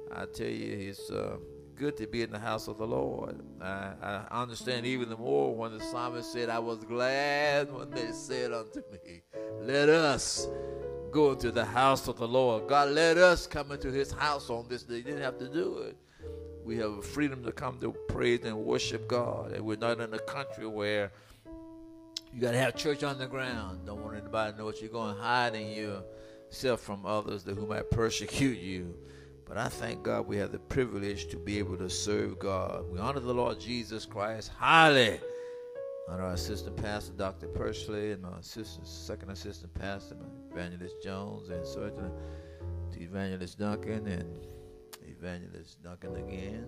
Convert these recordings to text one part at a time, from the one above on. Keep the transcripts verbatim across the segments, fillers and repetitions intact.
I tell you, it's uh, good to be in the house of the Lord. I, I understand even the more when the psalmist said, I was glad when they said unto me, let us go into the house of the Lord. God, let us come into his house on this day. He didn't have to do it. We have a freedom to come to praise and worship God. And we're not in a country where you got to have church on the ground. Don't want anybody to know what you're going, hiding yourself from others that who might persecute you. But I thank God we have the privilege to be able to serve God. We honor the Lord Jesus Christ highly. Honor our assistant pastor, Doctor Persley, and my assistant, second assistant pastor, Evangelist Jones, and certainly to Evangelist Duncan, and Evangelist Duncan again,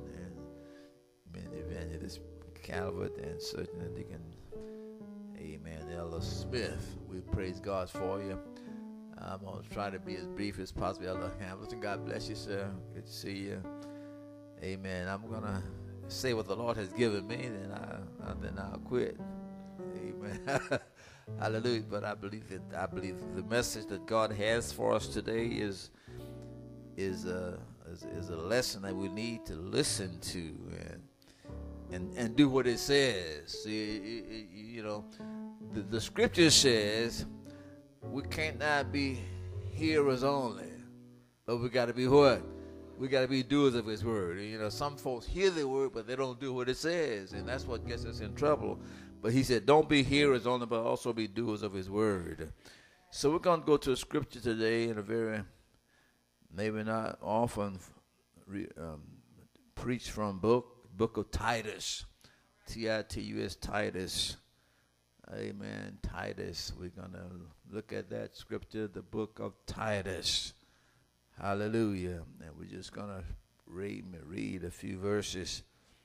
and Evangelist Calvert, and certainly Deacon, amen, Elder Smith. We praise God for you. I'm going to try to be as brief as possible. Elder Hamilton, God bless you, sir. Good to see you. Amen. I'm going to say what the Lord has given me, then, I, then I'll quit. Amen. Hallelujah. But I believe that I believe the message that God has for us today is is a is, is a lesson that we need to listen to and and, and do what it says. See, it, it, you know, the, the scripture says we can't not be hearers only, but we got to be what? We got to be doers of his word. You know, some folks hear the word, but they don't do what it says, and that's what gets us in trouble. But he said, don't be hearers only, but also be doers of his word. So we're going to go to a scripture today in a very, maybe not often re, um, preached from book, book of Titus, T I T U S, Titus. Amen, Titus. We're going to look at that scripture, the book of Titus. Hallelujah. And we're just going to read, read a few verses.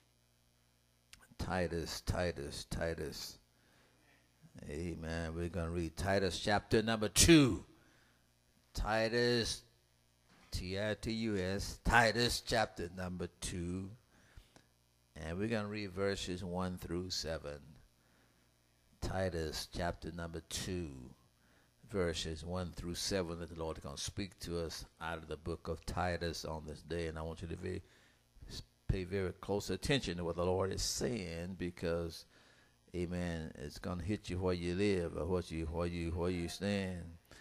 Titus, Titus, Titus. Amen. We're going to read Titus chapter number two. Titus, T I T U S, Titus chapter number two. And we're going to read verses one through seven. Titus chapter number two, verses one through seven, that the Lord is going to speak to us out of the book of Titus on this day. And I want you to be, pay very close attention to what the Lord is saying, because, amen, it's going to hit you where you live or what you, where you, where you stand.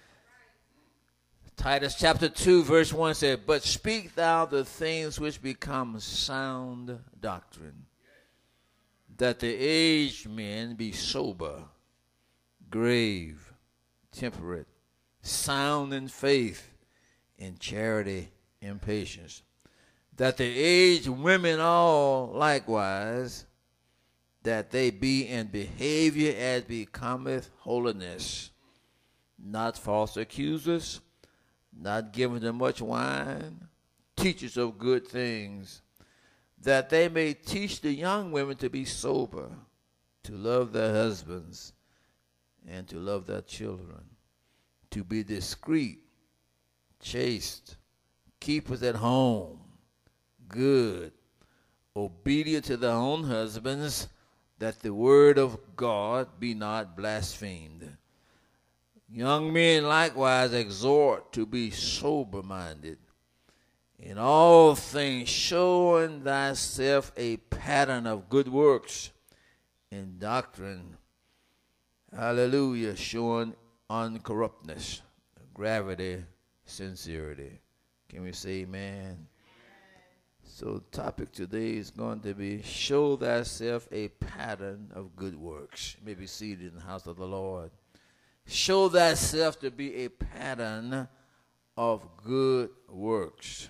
Titus chapter two, verse one said, but speak thou the things which become sound doctrine, that the aged men be sober, grave, temperate, sound in faith, in charity, in patience. That the aged women all likewise, that they be in behavior as becometh holiness, not false accusers, not given to much wine, teachers of good things, that they may teach the young women to be sober, to love their husbands, and to love their children, to be discreet, chaste, keepers at home, good, obedient to their own husbands, that the word of God be not blasphemed. Young men likewise exhort to be sober-minded, in all things showing thyself a pattern of good works, in doctrine, hallelujah, showing uncorruptness, gravity, sincerity. Can we say amen? So the topic today is going to be, show thyself a pattern of good works. You may be seated in the house of the Lord. Show thyself to be a pattern of good works.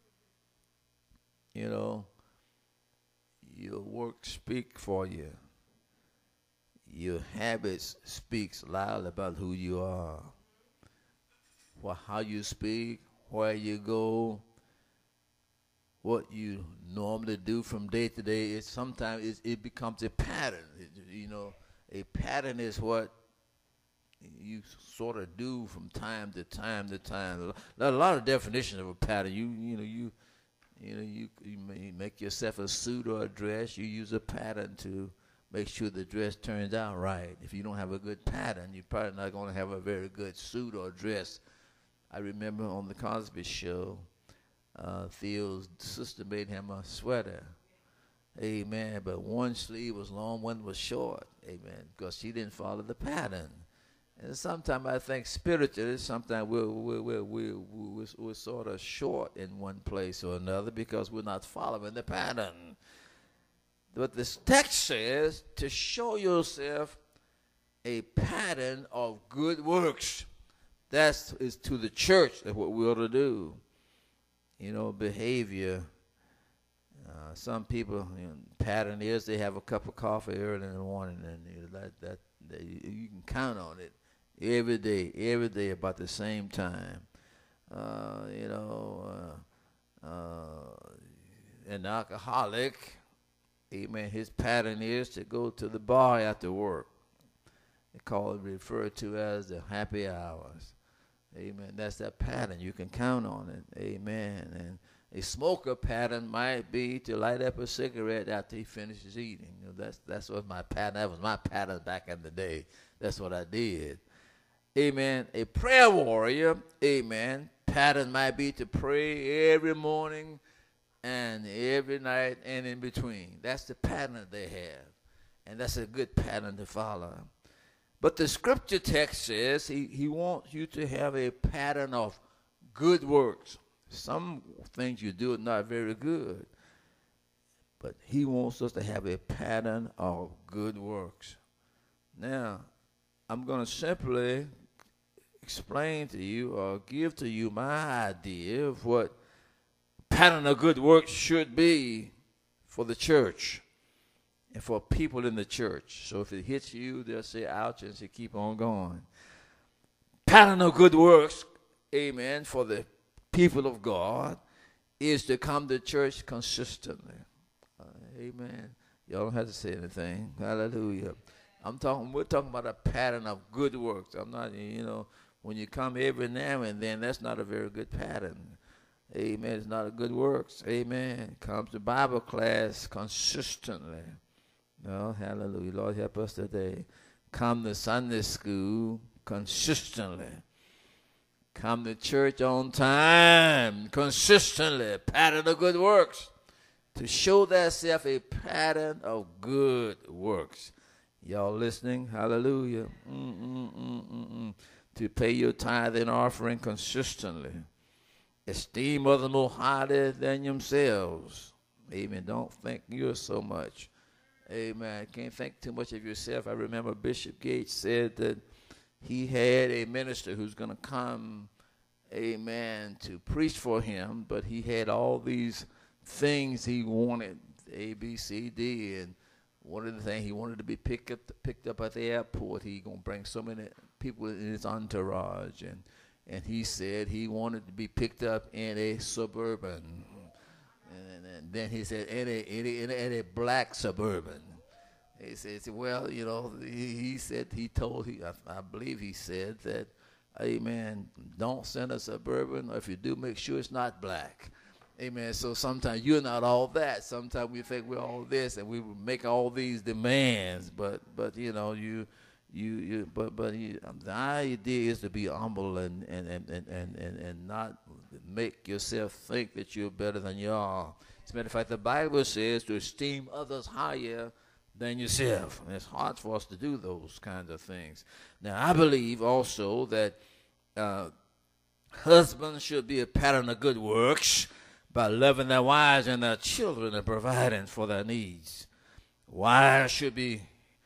You know, your works speak for you. Your habits speaks loud about who you are. For how you speak, where you go, what you normally do from day to day, it sometimes it, it becomes a pattern. It, you know, a pattern is what you sort of do from time to time to time. A lot of definitions of a pattern. You you know you you know you you make yourself a suit or a dress. You use a pattern to make sure the dress turns out right. If you don't have a good pattern, you're probably not going to have a very good suit or dress. I remember on the Cosby Show, uh, Theo's sister made him a sweater. Amen. But one sleeve was long, one was short. Amen. Because she didn't follow the pattern. And sometimes I think spiritually, sometimes we're, we're, we're, we're, we're, we're sort of short in one place or another because we're not following the pattern. But this text says to show yourself a pattern of good works. That is to the church. That's what we ought to do. You know, behavior. Uh, some people, you know, pattern is they have a cup of coffee early in the morning, and you know, that, that, that you, you can count on it every day, every day about the same time. Uh, you know, uh, uh, an alcoholic, amen, his pattern is to go to the bar after work. They call it, referred to as the happy hours. Amen. That's that pattern. You can count on it. Amen. And a smoker pattern might be to light up a cigarette after he finishes eating. You know, that's that's what my pattern. That was my pattern back in the day. That's what I did. Amen. A prayer warrior, amen, pattern might be to pray every morning and every night and in between. That's the pattern that they have. And that's a good pattern to follow. But the scripture text says he, he wants you to have a pattern of good works. Some things you do are not very good. But he wants us to have a pattern of good works. Now, I'm going to simply explain to you or give to you my idea of what pattern of good works should be for the church and for people in the church. So if it hits you, they'll say ouch and say keep on going. Pattern of good works, amen, for the people of God is to come to church consistently. Uh, amen. Y'all don't have to say anything. Hallelujah. I'm talking, we're talking about a pattern of good works. I'm not, you know, when you come every now and then, that's not a very good pattern. Amen. It's not a good works. Amen. Come to Bible class consistently. No, hallelujah. Lord, help us today. Come to Sunday school consistently. Come to church on time consistently. Pattern of good works. To show thyself a pattern of good works. Y'all listening? Hallelujah. Mm-mm-mm-mm-mm. To pay your tithe and offering consistently. Esteem others more highly than themselves. Amen. Don't think you're so much. Amen. Can't think too much of yourself. I remember Bishop Gates said that he had a minister who's going to come, amen, to preach for him, but he had all these things he wanted, A, B, C, D, and one of the things he wanted to be picked up, picked up at the airport. He gonna bring so many people in his entourage, and and he said he wanted to be picked up in a Suburban, and, and then he said in a in a, in a, in a black Suburban. He said, well, you know, he, he said he told he I, I believe he said that, amen, don't send a Suburban, or if you do, make sure it's not black. Amen. So sometimes you're not all that. Sometimes we think we're all this, and we make all these demands. But but you know you you you. But but you, the idea is to be humble and and, and, and, and and not make yourself think that you're better than you are. As a matter of fact, the Bible says to esteem others higher than yourself. And it's hard for us to do those kinds of things. Now I believe also that uh, husbands should be a pattern of good works by loving their wives and their children and providing for their needs. Wives should be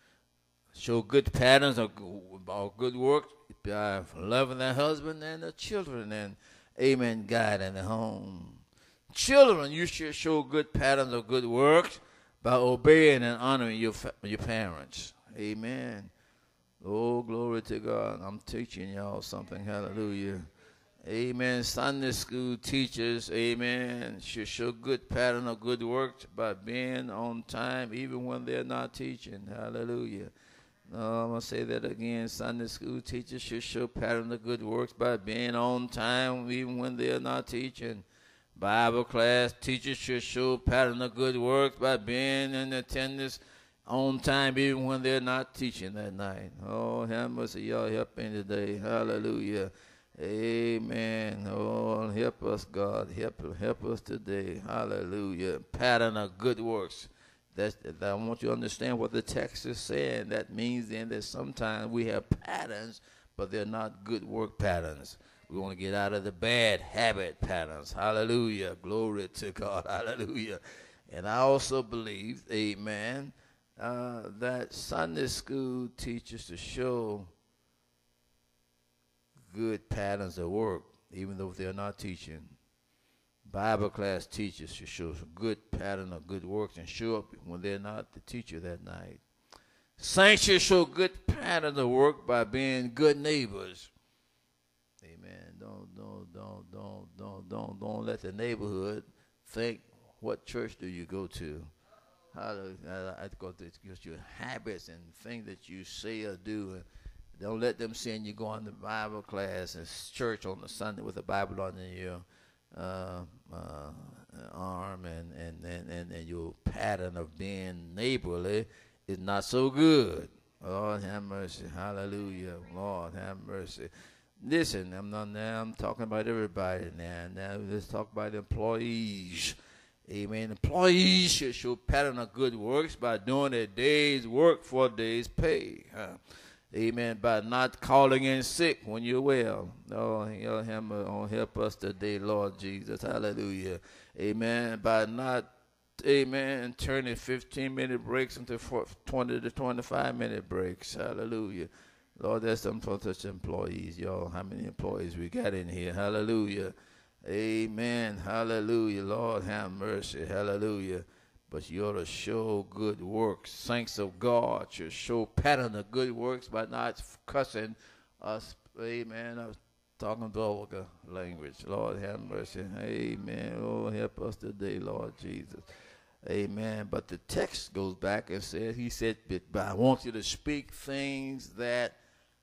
show good patterns of, of good work by loving their husband and their children and, amen, guiding the home. Children, you should show good patterns of good works by obeying and honoring your your parents. Amen. Oh, glory to God. I'm teaching y'all something. Hallelujah. Amen. Sunday school teachers, amen, should show good pattern of good works by being on time even when they're not teaching. Hallelujah. No, I'm going to say that again. Sunday school teachers should show pattern of good works by being on time even when they're not teaching. Bible class teachers should show pattern of good works by being in attendance on time even when they're not teaching that night. Oh, how much of y'all helping today? Hallelujah. Amen. Oh, help us, God. Help, help us today. Hallelujah. Pattern of good works. That's, that I want you to understand what the text is saying. That means then that sometimes we have patterns, but they're not good work patterns. We want to get out of the bad habit patterns. Hallelujah. Glory to God. Hallelujah. And I also believe, amen, uh, that Sunday school teaches to show good patterns of work, even though they're not teaching. Bible class teachers should show a good pattern of good works and show up when they're not the teacher that night. Saints should show good pattern of work by being good neighbors. Amen. Don't don't don't don't don't don't don't let the neighborhood think, what church do you go to? How do I go to your habits and things that you say or do, and don't let them see you going to Bible class and church on the Sunday with a Bible under your uh, uh, arm, and, and, and, and, and your pattern of being neighborly is not so good. Lord have mercy. Hallelujah. Lord have mercy. Listen, I'm not now. I'm talking about everybody now. Now let's talk about employees. Amen. Employees should show pattern of good works by doing a day's work for a day's pay. Huh? Amen. By not calling in sick when you're well. Oh, help, help us today, Lord Jesus. Hallelujah. Amen. By not, amen, turning fifteen minute breaks into twenty to twenty-five minute breaks. Hallelujah. Lord, there's some such employees, y'all. How many employees we got in here? Hallelujah. Amen. Hallelujah. Lord, have mercy. Hallelujah. But you ought to show good works. Saints of God should show pattern of good works by not cussing us. Amen. I was talking vulgar language. Lord, have mercy. Amen. Oh, help us today, Lord Jesus. Amen. But the text goes back and says, he said, but I want you to speak things that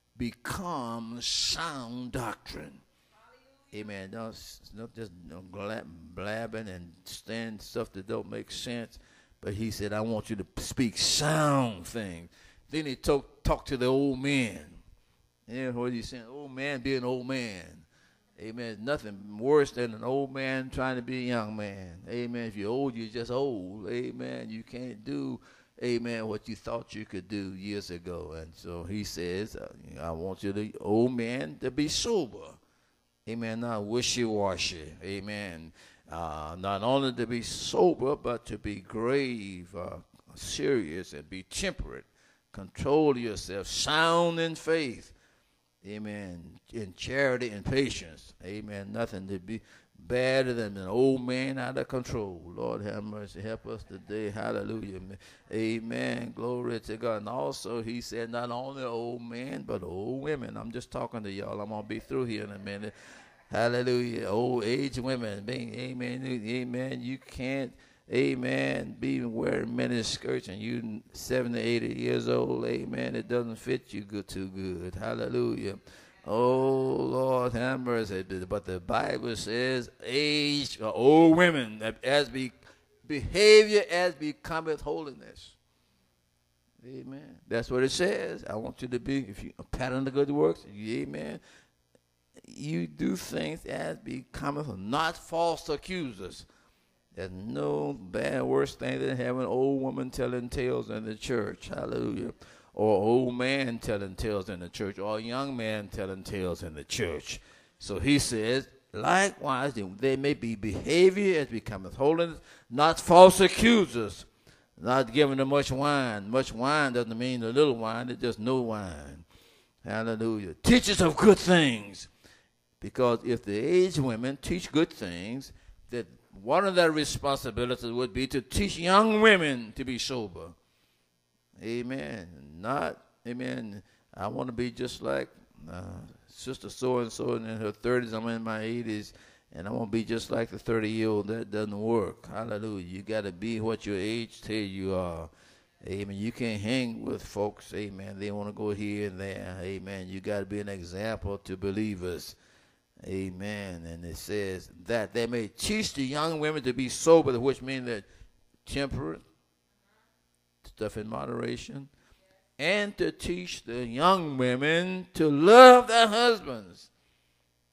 become sound doctrine. Amen. Don't, don't just don't blabbing and saying stuff that don't make sense. But he said, I want you to speak sound things. Then he talk, talk to the old men. Yeah, what he's saying, old man be an old man. Amen. There's nothing worse than an old man trying to be a young man. Amen. If you're old, you're just old. Amen. You can't do, amen, what you thought you could do years ago. And so he says, I want you, the old man, to be sober. Amen. Not wishy-washy. Amen. Uh, not only to be sober, but to be grave, uh, serious, and be temperate. Control yourself. Sound in faith. Amen. In charity and patience. Amen. Nothing to be better than an old man out of control. Lord have mercy. Help us today. Hallelujah. Amen. Glory to God. And also he said not only old men, but old women. I'm just talking to y'all. I'm going to be through here in a minute. Hallelujah. Old age women. Amen. Amen. You can't, amen, be wearing many skirts and you seventy, eighty years old. Amen. It doesn't fit you good too good. Hallelujah. Oh, Lord, have mercy. But the Bible says age, uh, old women, as be, behavior as becometh holiness. Amen. That's what it says. I want you to be, if you a pattern of good works, amen, you do things as becometh, not false accusers. There's no bad, worse thing than having an old woman telling tales in the church. Hallelujah. Or an old man telling tales in the church, or a young man telling tales in the church. So he says, likewise, there may be behavior as becometh holiness, not false accusers, not giving them much wine. Much wine doesn't mean a little wine, it's just no wine. Hallelujah. Teachers of good things. Because if the aged women teach good things, that one of their responsibilities would be to teach young women to be sober. Amen. Not, amen, I want to be just like uh, Sister so-and-so in her thirties. I'm in my eighties, and I want to be just like the thirty-year-old. That doesn't work. Hallelujah. You got to be what your age tell you are. Amen. You can't hang with folks. Amen. They want to go here and there. Amen. You got to be an example to believers. Amen. And it says that they may teach the young women to be sober, which means that temperate, stuff in moderation, and to teach the young women to love their husbands.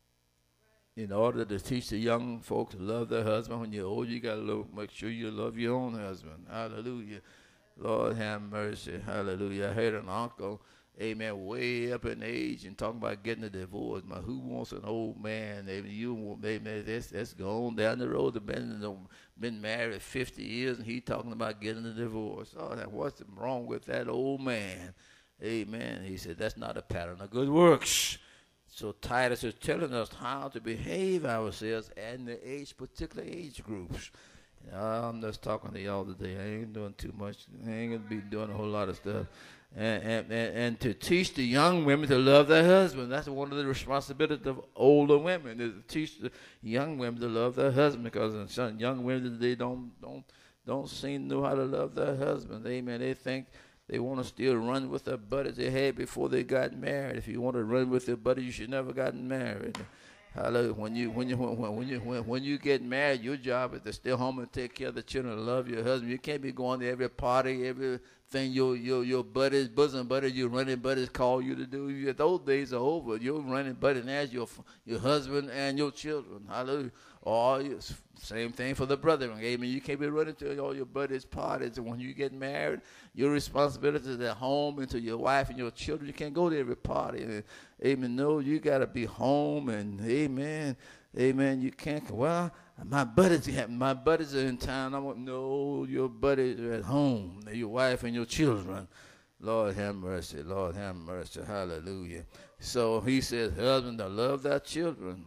in order to teach the young folks to love their husband. When you're old, you got to make sure you love your own husband. Hallelujah. Lord have mercy. Hallelujah. I heard an uncle, amen, way up in age and talking about getting a divorce. Man, who wants an old man? Amen, you want, amen, that's, that's gone down the road. They've been, been married fifty years, and he talking about getting a divorce. Oh, what's wrong with that old man? Amen. He said, that's not a pattern of good works. So Titus is telling us how to behave ourselves and the age, particular age groups. You know, I'm just talking to y'all today. I ain't doing too much. I ain't going to be doing a whole lot of stuff. And, and, and, and to teach the young women to love their husband. That's one of the responsibilities of older women, is to teach the young women to love their husband, because some young women today don't, don't, don't seem to know how to love their husband. Amen. They think they want to still run with their buddies they had before they got married. If you want to run with your buddy, you should never gotten married. Hallelujah. When you when you when, when you when, when you get married, your job is to stay home and take care of the children and love your husband. You can't be going to every party, everything your your your buddies, bosom buddies, your running buddies call you to do. You, those days are over. Your running buddy now is your your husband and your children. Hallelujah. Or same thing for the brethren. Amen. You can't be running to all your buddies' parties. And when you get married, your responsibility is at home and to your wife and your children. You can't go to every party. And, amen. No, you got to be home. And amen. Amen. You can't. Well, my buddies, my buddies are in town. I want no. Your buddies are at home. Your wife and your children. Lord have mercy. Lord have mercy. Hallelujah. So he says, husband, to love thy children.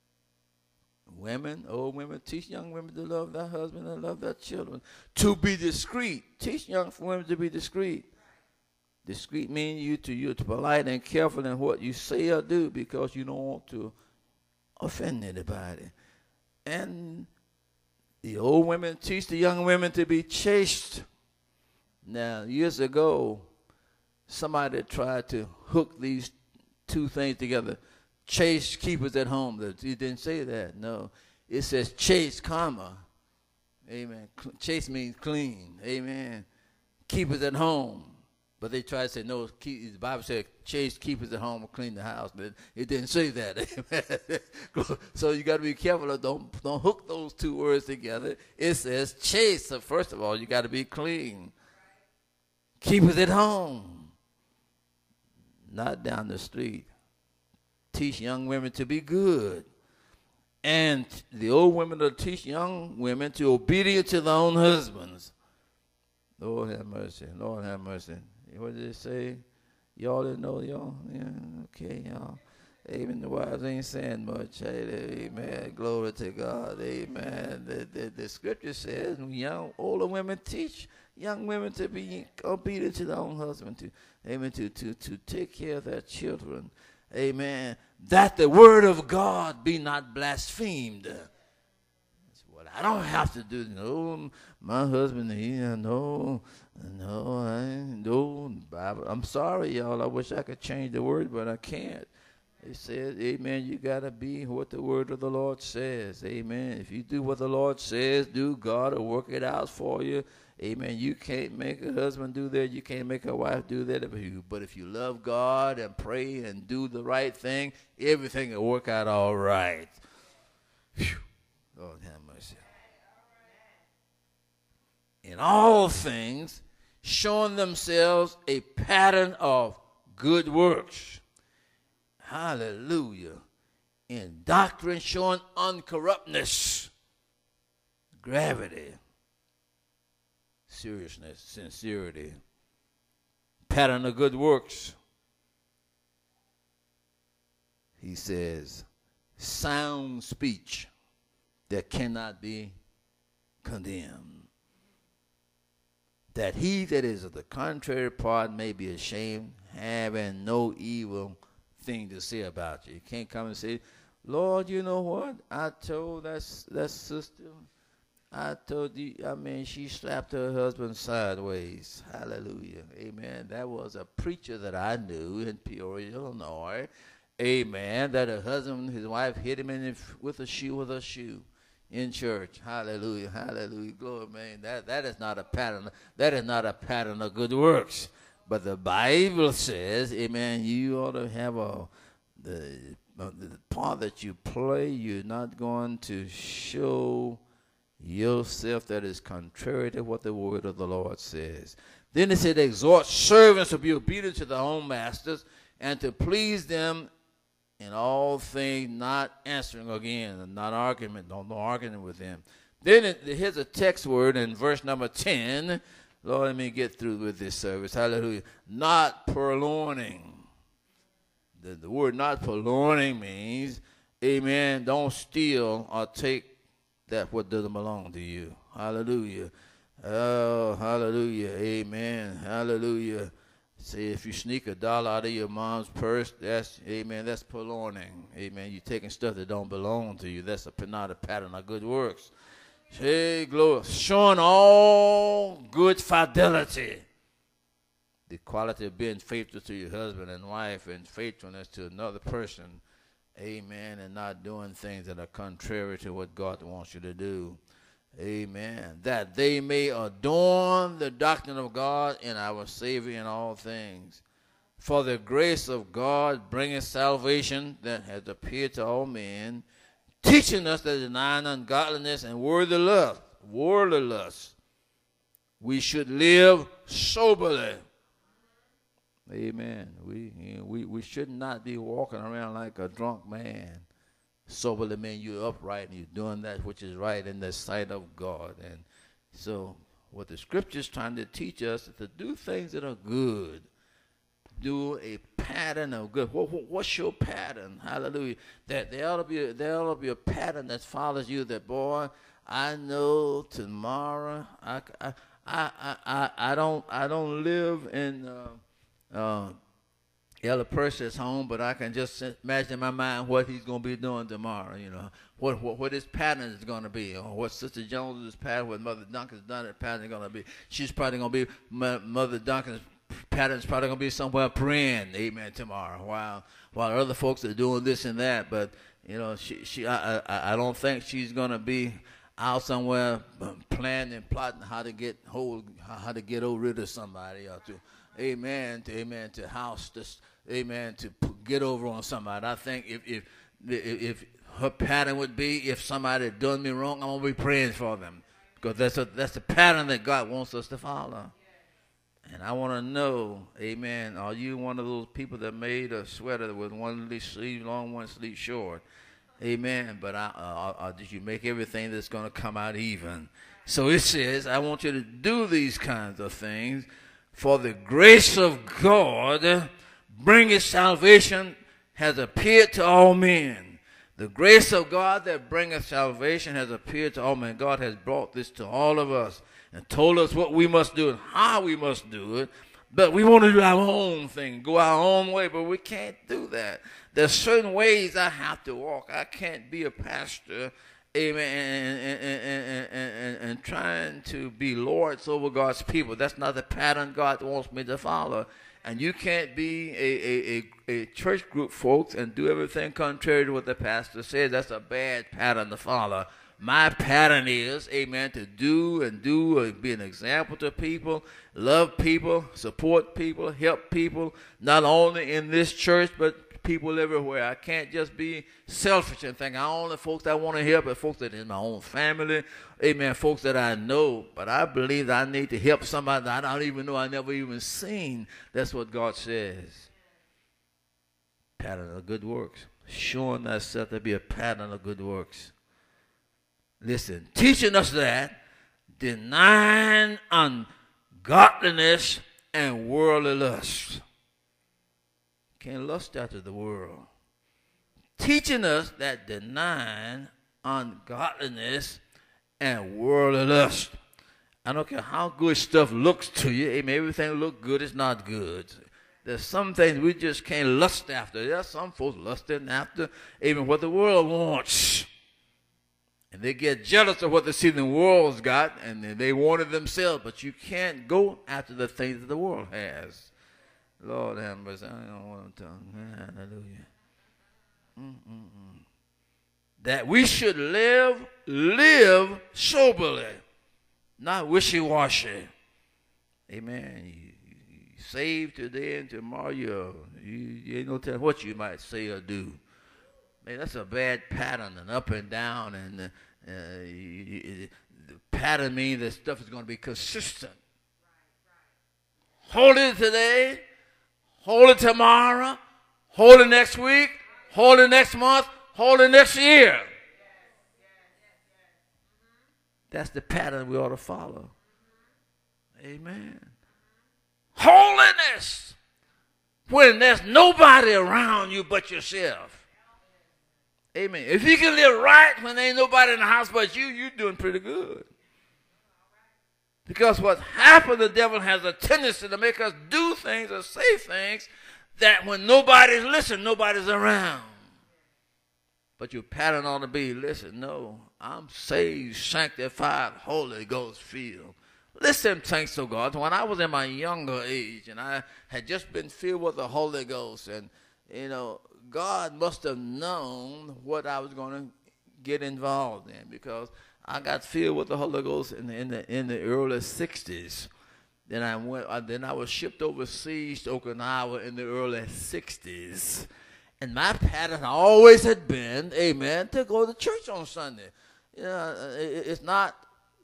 Women, old women, teach young women to love their husband and love their children. To be discreet. Teach young women to be discreet. Discreet means you to you're polite and careful in what you say or do, because you don't want to offend anybody. And the old women teach the young women to be chaste. Now, years ago, somebody tried to hook these two things together. Chaste keepers at home. It didn't say that. No. It says chaste, comma. Amen. Chaste means clean. Amen. Keepers at home. But they tried to say, no, keep, the Bible said chaste keepers at home will clean the house. But it didn't say that. So you got to be careful. Don't, don't hook those two words together. It says chaste. So first of all, you got to be clean. Keepers at home. Not down the street. Teach young women to be good. And the old women will teach young women to obedient to their own husbands. Lord have mercy. Lord have mercy. What did it say? Y'all didn't know, y'all? Yeah, okay, y'all. Amen. The wives ain't saying much. Amen. Glory to God. Amen. The, the, the scripture says young, older women teach young women to be obedient to their own husband. To, amen. To, to, to take care of their children. Amen. That the word of God be not blasphemed. That's what I don't have to do. No, my husband, he, no, no, I no. Bible. I'm sorry, y'all. I wish I could change the word, but I can't. It says, amen, you got to be what the word of the Lord says. Amen. If you do what the Lord says, do, God will work it out for you. Amen. You can't make a husband do that. You can't make a wife do that. But if you love God and pray and do the right thing, everything will work out all right. Whew. Lord have mercy. In all things, showing themselves a pattern of good works. Hallelujah. In doctrine, showing uncorruptness, gravity, seriousness, sincerity, pattern of good works. He says, sound speech that cannot be condemned, that he that is of the contrary part may be ashamed, having no evil thing to say about you. You can't come and say, Lord, you know what? I told that, that sister, I told you, I mean, she slapped her husband sideways. Hallelujah. Amen. That was a preacher that I knew in Peoria, Illinois. Amen. That her husband, his wife hit him in the, with a shoe with a shoe in church. Hallelujah. Hallelujah. Glory, man. That, that is not a pattern. That is not a pattern of good works. But the Bible says, amen, you ought to have a, the the part that you play, you're not going to show yourself that is contrary to what the word of the Lord says. Then it said, exhort servants to be obedient to their own masters and to please them in all things, not answering again, not argument, no, no arguing with them. Then it, here's a text word in verse number ten. Lord, let me get through with this service. Hallelujah. Not purloining. The, the word not purloining means, amen, don't steal or take that what doesn't belong to you. Hallelujah. Oh, hallelujah. Amen. Hallelujah. Say if you sneak a dollar out of your mom's purse, that's, amen, that's purloining. Amen. You're taking stuff that don't belong to you. That's a, not a pattern of good works. Hey, glory. Showing all good fidelity. The quality of being faithful to your husband and wife and faithfulness to another person. Amen. And not doing things that are contrary to what God wants you to do. Amen. That they may adorn the doctrine of God and our Savior in all things. For the grace of God bringeth salvation that has appeared to all men, teaching us that denying ungodliness and worldly lust, worldly lust, we should live soberly. Amen. We, you know, we we should not be walking around like a drunk man. Soberly means you're upright and you're doing that which is right in the sight of God. And so what the scripture is trying to teach us is to do things that are good. Do a pattern of good. What, what, what's your pattern? Hallelujah. That there ought to be a, there ought to be a pattern that follows you. That, boy, I know tomorrow. I, I, I, I, I don't I don't live in uh, uh, Elder Percy's home, but I can just imagine in my mind what he's going to be doing tomorrow. You know what what, what his pattern is going to be, or what Sister Jones's pattern, what Mother Duncan's done it pattern is going to be. She's probably going to be Mother Duncan's pattern's probably going to be somewhere praying, amen, tomorrow, while while other folks are doing this and that. But, you know, she, she I, I, I don't think she's going to be out somewhere planning and plotting how to get hold, how to get rid of somebody, or to, amen, to, amen, to house this, amen, to get over on somebody. I think if, if, if her pattern would be, if somebody done me wrong, I'm going to be praying for them, because that's a, that's the pattern that God wants us to follow. And I want to know, amen, are you one of those people that made a sweater with one sleeve long, one sleeve short? Amen. But I, uh, or did you make everything that's going to come out even? So it says, I want you to do these kinds of things. For the grace of God bringeth salvation has appeared to all men. The grace of God that bringeth salvation has appeared to all men. God has brought this to all of us and told us what we must do and how we must do it. But we want to do our own thing, go our own way, but we can't do that. There's certain ways I have to walk. I can't be a pastor, amen, and, and, and, and, and, and trying to be lords over God's people. That's not the pattern God wants me to follow. And you can't be a, a, a, a church group, folks, and do everything contrary to what the pastor says. That's a bad pattern to follow. My pattern is, amen, to do and do and be an example to people, love people, support people, help people, not only in this church, but people everywhere. I can't just be selfish and think I only folks I want to help are folks that in my own family, amen, folks that I know. But I believe that I need to help somebody that I don't even know, I never even seen. That's what God says. Pattern of good works. Showing thyself to be a pattern of good works. Listen, teaching us that denying ungodliness and worldly lust. Can't lust after the world. Teaching us that denying ungodliness and worldly lust. I don't care how good stuff looks to you. Amen. Everything look good is not good. There's some things we just can't lust after. There's some folks lusting after even what the world wants. And they get jealous of what they see the world's got, and they want it themselves. But you can't go after the things that the world has. Lord have mercy. I don't want to talk. Hallelujah. Mm-mm-mm. That we should live, live soberly, not wishy-washy. Amen. You, you, you save today and tomorrow you, you, you ain't no telling what you might say or do. Man, that's a bad pattern, and up and down, and uh, uh, you, you, the pattern means that stuff is going to be consistent. Hold it today, hold it tomorrow, hold it next week, hold it next month, hold it next year. That's the pattern we ought to follow. Amen. Holiness. When there's nobody around you but yourself. Amen. If you can live right when there ain't nobody in the house but you, you're doing pretty good. Because what happens, the devil has a tendency to make us do things or say things that when nobody's listening, nobody's around. But your pattern ought to be, listen, no, I'm saved, sanctified, Holy Ghost filled. Listen, thanks to God. When I was in my younger age and I had just been filled with the Holy Ghost, and, you know, God must have known what I was going to get involved in, because I got filled with the Holy Ghost in the, in the, in the early sixties. Then I went. Uh, then I was shipped overseas to Okinawa in the early sixties. And my pattern always had been, amen, to go to church on Sunday. You know, it, it's not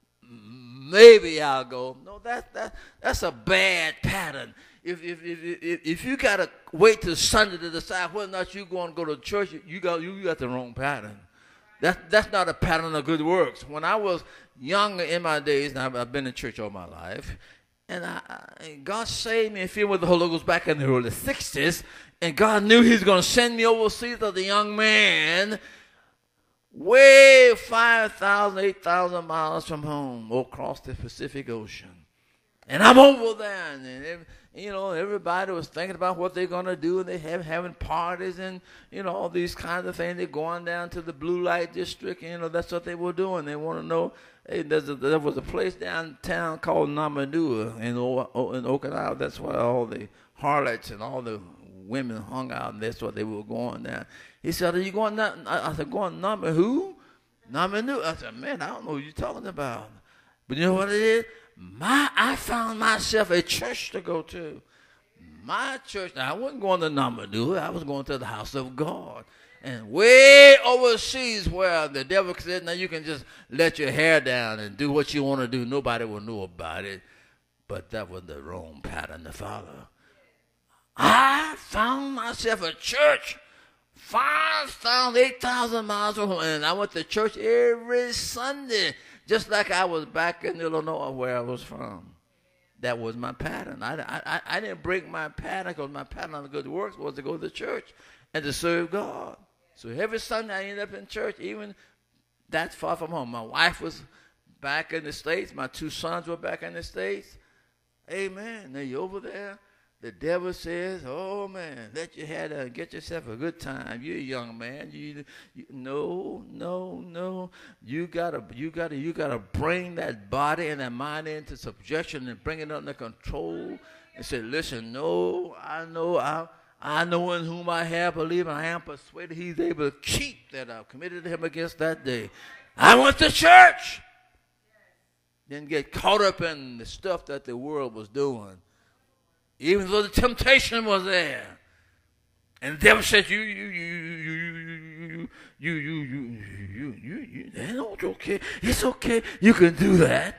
maybe I'll go. No, that, that, that's a bad pattern. If, if, if, if, if you got to wait till Sunday to decide whether or not you're going to go to church, you got, you got the wrong pattern. That, that's not a pattern of good works. When I was younger in my days, and I've, I've been in church all my life, and I, I, God saved me and filled with the Holy Ghost back in the early sixties, and God knew he was going to send me overseas as a young man, way five thousand, eight thousand miles from home, across the Pacific Ocean. And I'm over there, and, and you know, everybody was thinking about what they're going to do, and they have having parties and, you know, all these kinds of things. They're going down to the blue light district, and, you know, that's what they were doing. They want to know, hey, there's a, there was a place downtown called Namanua in, o, in Okinawa. That's where all the harlots and all the women hung out, and that's what they were going down. He said, are you going down? I said, going Namanua? Who? Namanua. I said, man, I don't know what you're talking about. But you know what it is? My, I found myself a church to go to. My church, now I wasn't going to Namanua, I was going to the house of God. And way overseas where the devil said, now you can just let your hair down and do what you want to do. Nobody will know about it. But that was the wrong pattern to follow. I found myself a church five thousand, eight thousand miles from home. And I went to church every Sunday. Just like I was back in Illinois where I was from. That was my pattern. I, I, I didn't break my pattern, because my pattern on the good works was to go to church and to serve God. So every Sunday I ended up in church, even that far from home. My wife was back in the States. My two sons were back in the States. Amen. Now you're over there. The devil says, oh, man, let your head out and get yourself a good time. You're a young man. You, you, no, no, no. You gotta, you gotta, you gotta bring that body and that mind into subjection and bring it under control and say, listen, no, I know, I, I know in whom I have believed, and I am persuaded he's able to keep that I've committed to him against that day. I went to church. Didn't get caught up in the stuff that the world was doing. Even though the temptation was there. And the devil said, you, you, you, you, you, you, you, you, you, you, you, you, that's okay. It's okay. You can do that.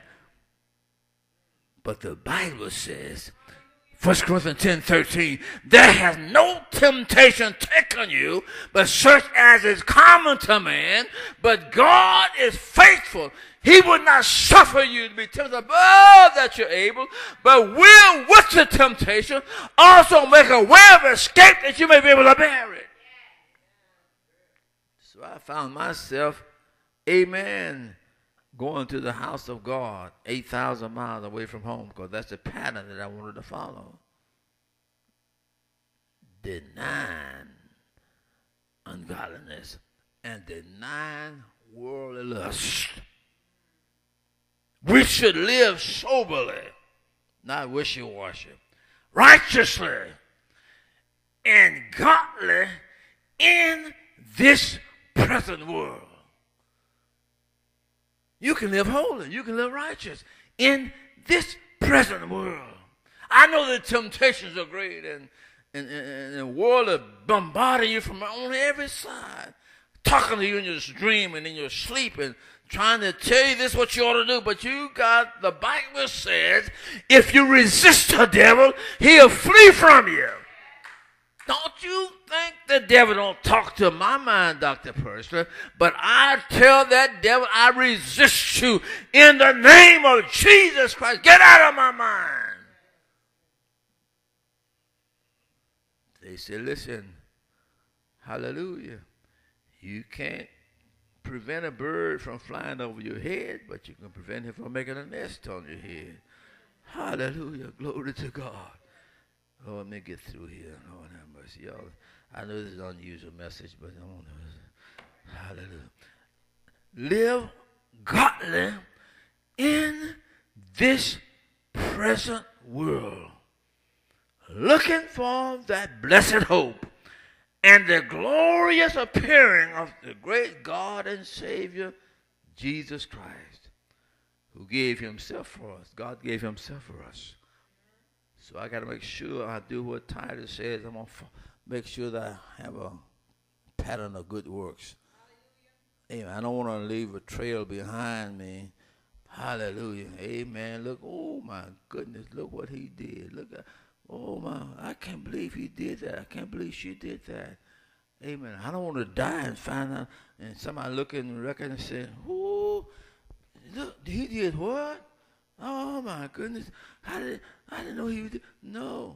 But the Bible says, First Corinthians ten thirteen, there has no temptation taken you, but such as is common to man, but God is faithful. He would not suffer you to be tempted above that you're able, but will with the temptation also make a way of escape that you may be able to bear it. So I found myself, amen, going to the house of God eight thousand miles away from home, because that's the pattern that I wanted to follow. Denying ungodliness and denying worldly lust. We should live soberly, not wishy-washy, righteously, and godly in this present world. You can live holy, you can live righteous in this present world. I know the temptations are great, and, and, and, and the world is bombarding you from on every side. talking to you in your dream and in your sleep and trying to tell you this is what you ought to do. But you got, the Bible says, if you resist the devil, he'll flee from you. Don't you think the devil don't talk to my mind, Doctor Purser? But I tell that devil, I resist you in the name of Jesus Christ. Get out of my mind. They said, listen, hallelujah. You can't prevent a bird from flying over your head, but you can prevent him from making a nest on your head. Hallelujah. Glory to God. Oh, let me get through here. Lord have mercy, y'all. I know this is an unusual message, but I don't know. Hallelujah. Live godly in this present world, looking for that blessed hope and the glorious appearing of the great God and Savior, Jesus Christ, who gave himself for us. God gave himself for us. So I got to make sure I do what Titus says. I'm going to make sure that I have a pattern of good works. Amen. I don't want to leave a trail behind me. Hallelujah. Amen. Look, oh my goodness, look what he did. Look at, oh my, I can't believe he did that. I can't believe she did that. Amen. I don't want to die and find out, and somebody look in the record and say, oh, look, he did what? Oh my goodness. I didn't, I didn't know he would do. No.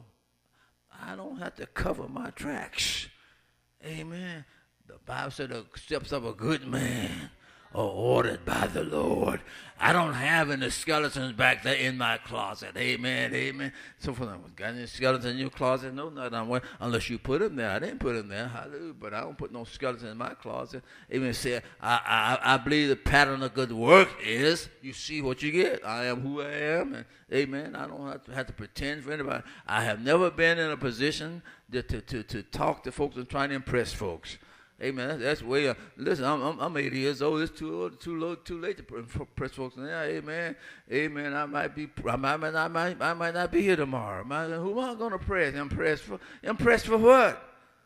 I don't have to cover my tracks. Amen. The Bible said the steps of a good man are ordered by the Lord. I don't have any skeletons back there in my closet. Amen, amen. So for them, got any skeletons in your closet? No, not on, unless you put them there. I didn't put them there. Hallelujah. But I don't put no skeletons in my closet. Amen. Say, I, I, I believe the pattern of good work is you see what you get. I am who I am. And amen. I don't have to, have to pretend for anybody. I have never been in a position to, to, to, to talk to folks and try to impress folks. Amen. That's, that's way. Uh, listen, I'm, I'm I'm eighty years old. It's too old, too low, too late to press folks. Yeah, amen, amen. I might be. I might, I might, I might not be here tomorrow. Might, who am I going to press? Impress for? Impress for what?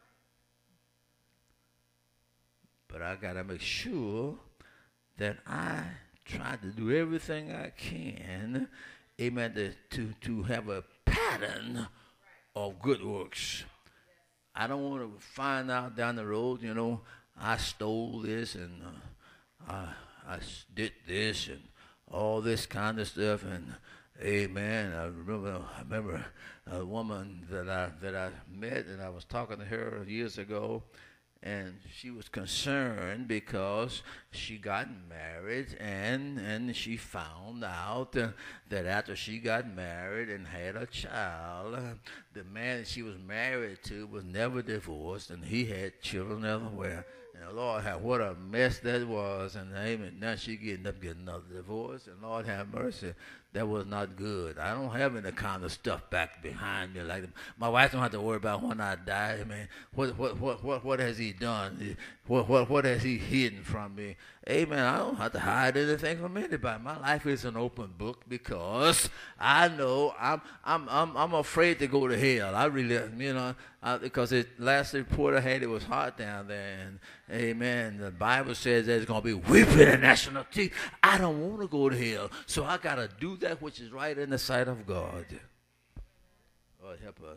But I got to make sure that I try to do everything I can, amen, to to, to have a pattern of good works. I don't want to find out down the road, you know, I stole this and uh, I, I did this and all this kind of stuff. And amen. I remember, I remember a woman that I that I met, and I was talking to her years ago. And she was concerned because she got married, and and she found out uh, that after she got married and had a child, uh, the man that she was married to was never divorced, and he had children everywhere. And Lord have what a mess that was, and amen. Now she getting up getting another divorce, and Lord have mercy. That was not good. I don't have any kind of stuff back behind me like that. My wife don't have to worry about when I die. I mean, what what what what what has he done? What what what has he hidden from me? Amen. I don't have to hide anything from anybody. My life is an open book because I know I'm I'm I'm I'm afraid to go to hell. I really, you know, I, because it last report I had, it was hot down there, and amen. The Bible says there's gonna be weeping and gnashing of teeth. I don't want to go to hell, so I gotta do that which is right in the sight of God. Lord help us.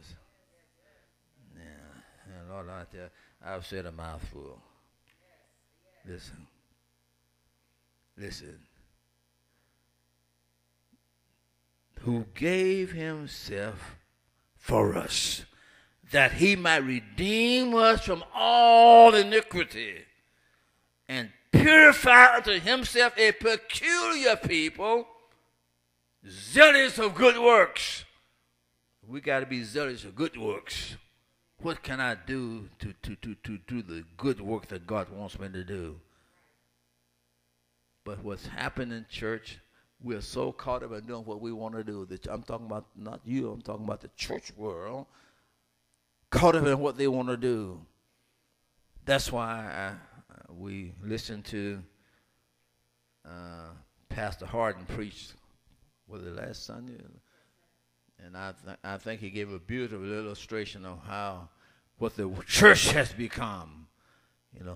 Yeah, and Lord, I tell you, I've said a mouthful. Listen. Listen. Who gave himself for us, that he might redeem us from all iniquity and purify unto himself a peculiar people, zealous of good works. We got to be zealous of good works. What can I do to, to, to, to do the good work that God wants me to do? But what's happened in church, we're so caught up in doing what we want to do. I'm talking about not you, I'm talking about the church world. Caught up in what they want to do. That's why I, we listen to uh, Pastor Harden preach, was it last Sunday? And I, th- I think he gave a beautiful illustration of how, what the church has become. You know,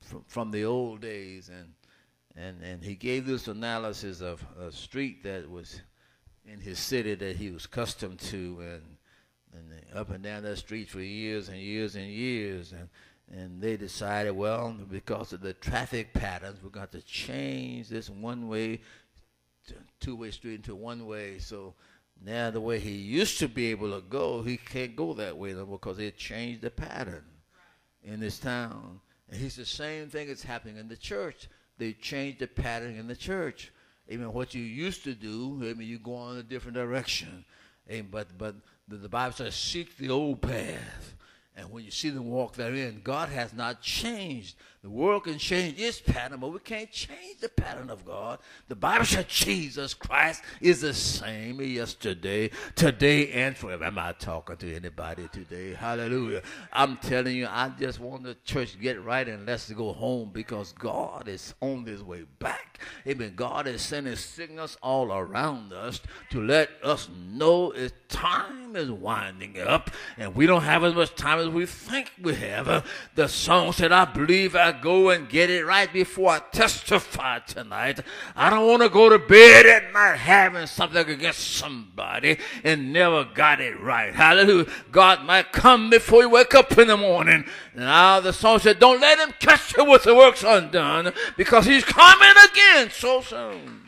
from, from the old days, and and and he gave this analysis of a street that was in his city that he was accustomed to, and and up and down that street for years and years and years, and and they decided, well, because of the traffic patterns, we're going to change this one-way, two-way street into one-way. So now the way he used to be able to go, he can't go that way no more because they changed the pattern in this town. And he's the same thing that's happening in the church. They changed the pattern in the church. Even what you used to do, I mean, you go on a different direction. Amen. But but the, the Bible says, seek the old path. And when you see them walk therein, God has not changed. The world can change its pattern, but we can't change the pattern of God. The Bible says Jesus Christ is the same yesterday, today, and forever. Am I talking to anybody today? Hallelujah. I'm telling you, I just want the church to get right and let's go home, because God is on his way back. Amen. God is sending signals all around us to let us know it's time is winding up, and we don't have as much time as we think we have. The song said, I believe I go and get it right before I testify tonight. I don't want to go to bed at night having something against somebody and never got it right. Hallelujah. God might come before you wake up in the morning. Now the song said, don't let him catch you with the works undone, because he's coming again so soon.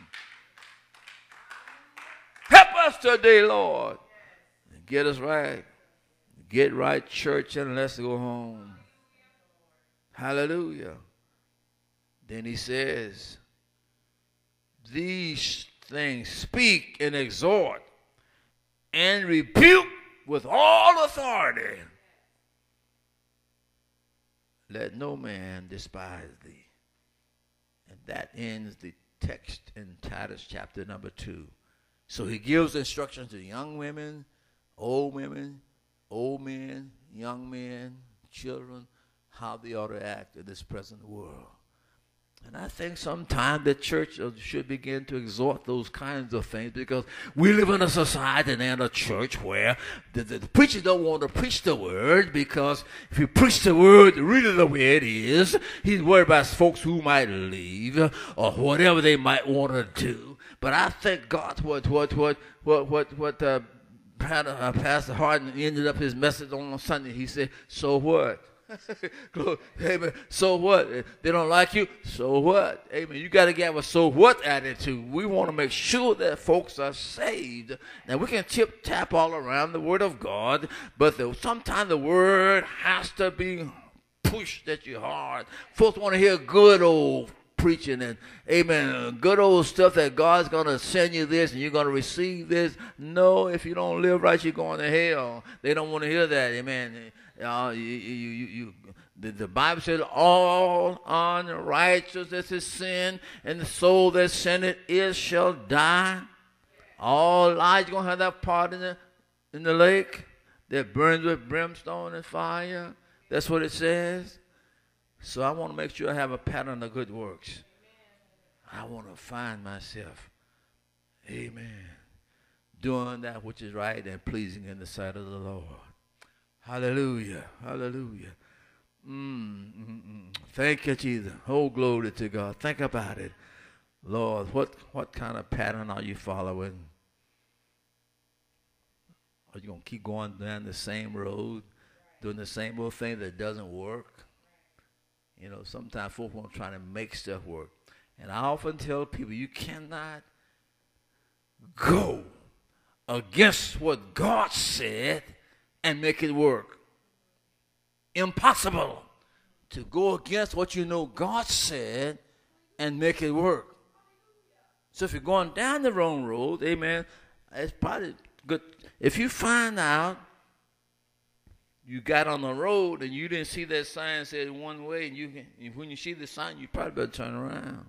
Help us today, Lord. Get us right. Get right, church, and let's go home. Hallelujah. Then he says, these things speak and exhort and rebuke with all authority. Let no man despise thee. And that ends the text in Titus chapter number two. So he gives instructions to young women, old women, old men, young men, children, how they ought to act in this present world. And I think sometimes the church should begin to exhort those kinds of things, because we live in a society and a church where the, the, the preachers don't want to preach the word, because if you preach the word really the way it is, he's worried about folks who might leave or whatever they might want to do. But I thank God what what what what what what uh, Pastor Harden ended up his message on Sunday. He said, "So what? Amen. So what? They don't like you? So what? Amen. You got to get a so what attitude. We want to make sure that folks are saved. Now, we can tip tap all around the Word of God, but the, sometimes the Word has to be pushed at you hard. Folks want to hear good old preaching and, amen, good old stuff that God's going to send you this and you're going to receive this. No, if you don't live right, you're going to hell. They don't want to hear that. Amen. Uh, you, you, you, you, the, the Bible says all unrighteousness is sin, and the soul that sinneth is shall die. All lies going to have that part in the, in the lake that burns with brimstone and fire. That's what it says. So I want to make sure I have a pattern of good works. I want to find myself, amen, doing that which is right and pleasing in the sight of the Lord. Hallelujah. Hallelujah. Mm, mm, mm. Thank you, Jesus. Oh, glory to God. Think about it. Lord, what, what kind of pattern are you following? Are you going to keep going down the same road, doing the same old thing that doesn't work? You know, sometimes folks want to try to make stuff work. And I often tell people, you cannot go against what God said and make it work. Impossible to go against what you know God said and make it work. So if you're going down the wrong road, amen, it's probably good. If you find out you got on the road and you didn't see that sign said one way, and you can, when you see the sign, you probably better turn around.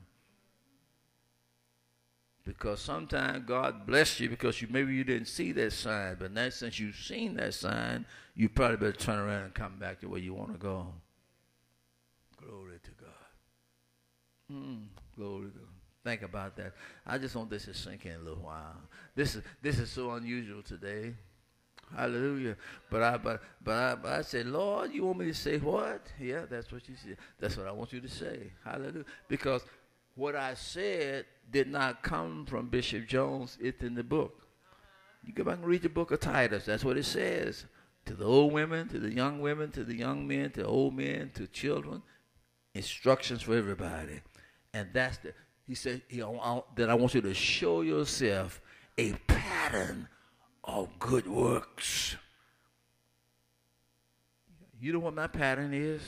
Because sometimes God bless you because you maybe you didn't see that sign, but now since you've seen that sign, you probably better turn around and come back to where you want to go. Glory to God. Mm, glory to God. Think about that. I just want this to sink in a little while. This is this is so unusual today. Hallelujah. But I but but I, but I said, Lord, you want me to say what? Yeah, that's what you said. That's what I want you to say. Hallelujah. Because what I said did not come from Bishop Jones. It's in the book. You go back and read the book of Titus. That's what it says. To the old women, to the young women, to the young men, to old men, to children. Instructions for everybody. And that's the, he said, he, I, that I want you to show yourself a pattern of good works. You know what my pattern is?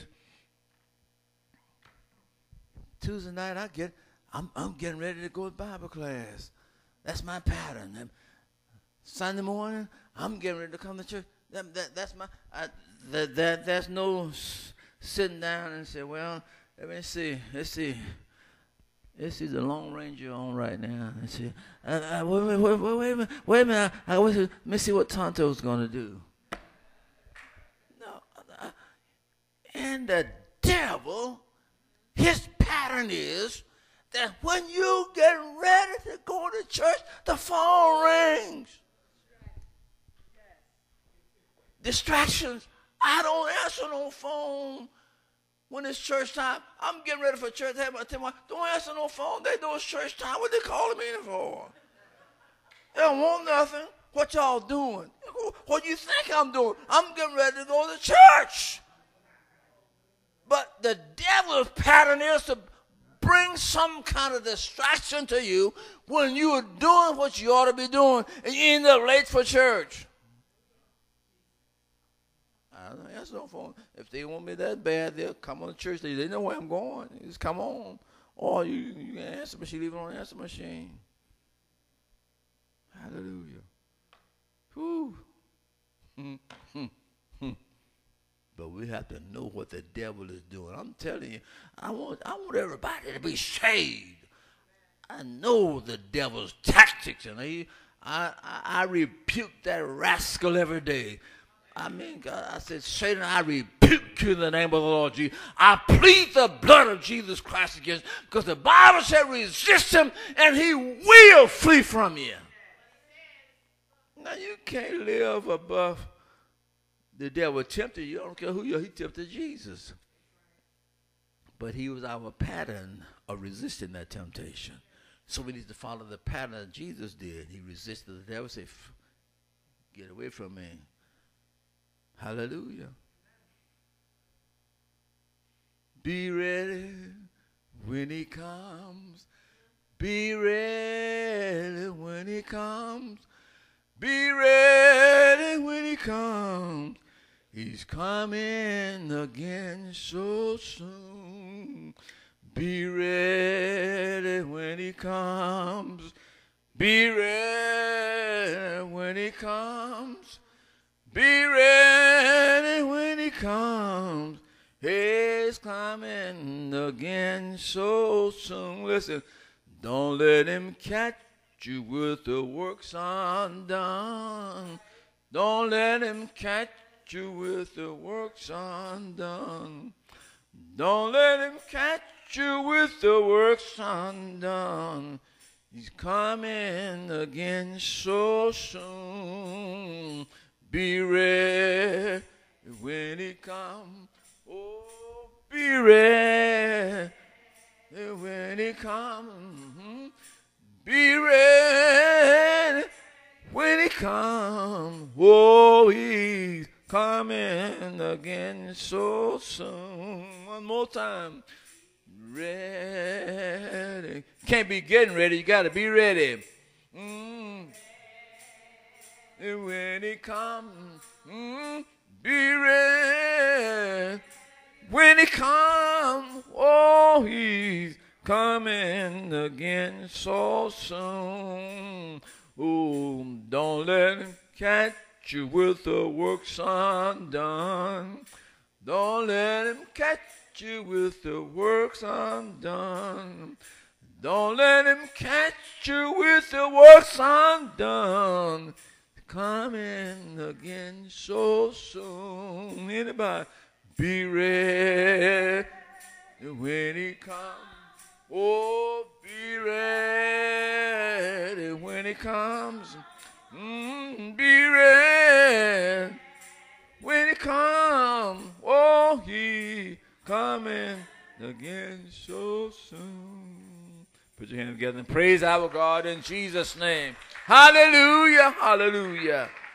Tuesday night, I get, I'm, I'm getting ready to go to Bible class. That's my pattern. And Sunday morning, I'm getting ready to come to church. That, that, that's my, I, that, that, that's no s- sitting down and say, well, let me see, let's see. Let's see the Lone Ranger on right now. Let's see. Uh, uh, wait, wait, wait, wait, wait a minute. Wait a minute. I, I, let me see what Tonto's going to do. No. Uh, and the devil, his pattern is that when you get ready to go to church, the phone rings. Distractions. I don't answer no phone. When it's church time, I'm getting ready for church. I tell my, don't answer no phone. They know it's church time. What they calling me for? They don't want nothing. What y'all doing? What do you think I'm doing? I'm getting ready to go to church. But the devil's pattern is to bring some kind of distraction to you when you are doing what you ought to be doing, and you end up late for church. I don't answer no phone. If they want me that bad, they'll come on to church. They, they know where I'm going. They just come on. Or you, you can answer machine, leave it on the answer machine. Hallelujah. Whew. But we have to know what the devil is doing. I'm telling you, I want, I want everybody to be saved. I know the devil's tactics, and I, I, I rebuke that rascal every day. I mean, God, I said, Satan, I rebuke you in the name of the Lord Jesus. I plead the blood of Jesus Christ against, because the Bible said resist him and he will flee from you. Now, you can't live above the devil tempted you. I don't care who you are. He tempted Jesus. But he was our pattern of resisting that temptation. So we need to follow the pattern that Jesus did. He resisted the devil, said, get away from me. Hallelujah. Be ready when he comes. Be ready when he comes. Be ready when he comes. He's coming again so soon. Be ready when he comes. Be ready when he comes. Be ready when he comes. He's coming again so soon. Listen, don't let him catch you with the works undone. Don't let him catch you with the works undone. Don't let him catch you with the works undone. He's coming again so soon. Be ready when he comes. Oh, be ready when he comes. Mm-hmm. Be ready when he comes. Oh, he's coming again so soon. One more time. Ready. Can't be getting ready. You got to be ready. Mm. When he comes, mm, be ready. When he comes, oh, he's coming again so soon. Oh, don't let him catch you with the works undone. Don't let him catch you with the works undone. Don't let him catch you with the works undone. Coming again so soon. Anybody? Be ready when he comes. Oh, be ready when he comes. Mm, be ready again. When he come, oh, he coming again so soon. Put your hands together and praise our God in Jesus' name. Hallelujah, hallelujah.